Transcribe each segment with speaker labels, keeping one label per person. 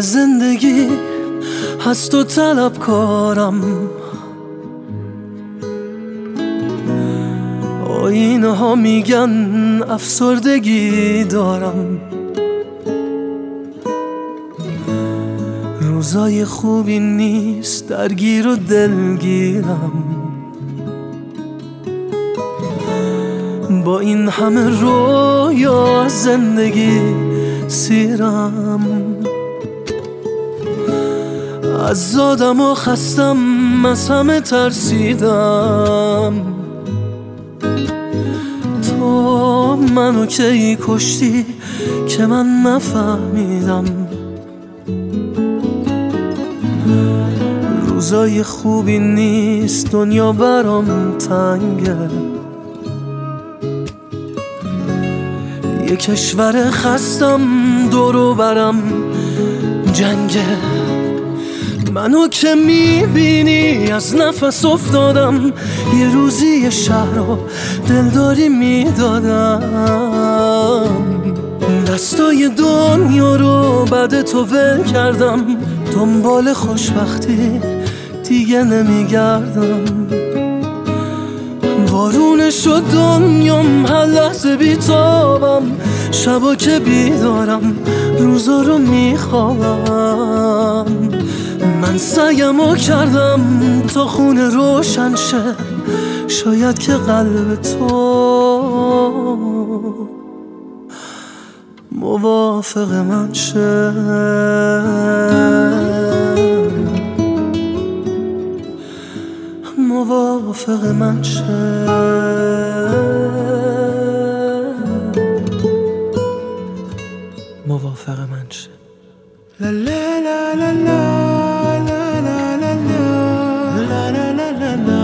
Speaker 1: زندگی هست و طلبکارم، آینه ها میگن افسردگی دارم. روزای خوبی نیست، درگیر و دلگیرم. با این همه رویا از زندگی سیرم. از زادم و خستم، از همه ترسیدم. تو منو کی کشتی که من نفهمیدم. روزای خوبی نیست، دنیا برام تنگه. یه کشور خستم، دورو برم جنگه. منو که میبینی از نفس افتادم. یه روزی یه شهر رو دلداری میدادم. دستای دنیا رو بعد تو ول کردم. دنبال خوشبختی دیگه نمیگردم. وارونه شد دنیام، هر لحظه بیتابم. شبا که بیدارم، روزا رو میخوابم. من سعیمو کردم تا خونه روشن شه. شاید که قلب تو موافق من شه. موافق من شه. موافق من شه. لا لا لا لا لا لا لا لا لا لا لا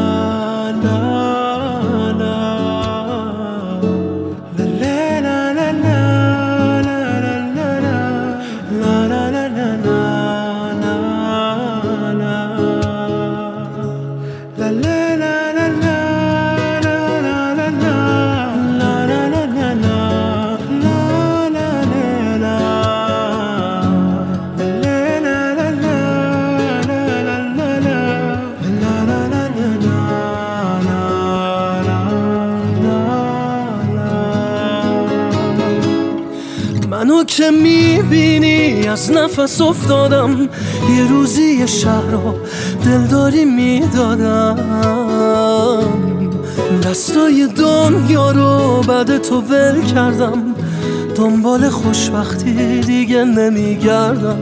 Speaker 1: منو که میبینی از نفس افتادم. یه روزی یه شهر رو دلداری میدادم. دستای دنیا رو بعد تو ول کردم. دنبال خوشبختی دیگه نمیگردم.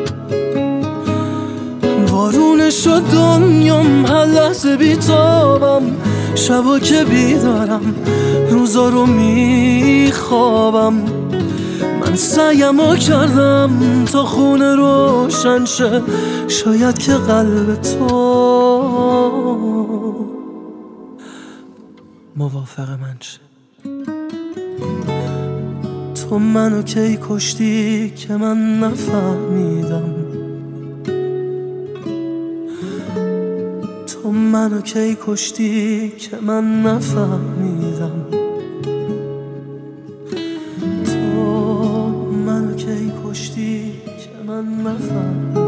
Speaker 1: وارونه شد دنیام، هر لحظه بیتابم. شبا که بیدارم، روزا رو میخوابم. من سعیمو کردم تا خونه روشن شه. شاید که قلب تو موافق من شه. تو منو کی کشتی که من نفهمیدم. تو منو کی کشتی که من نفهمیدم. تو منو کی کشتی که من نفهمیدم.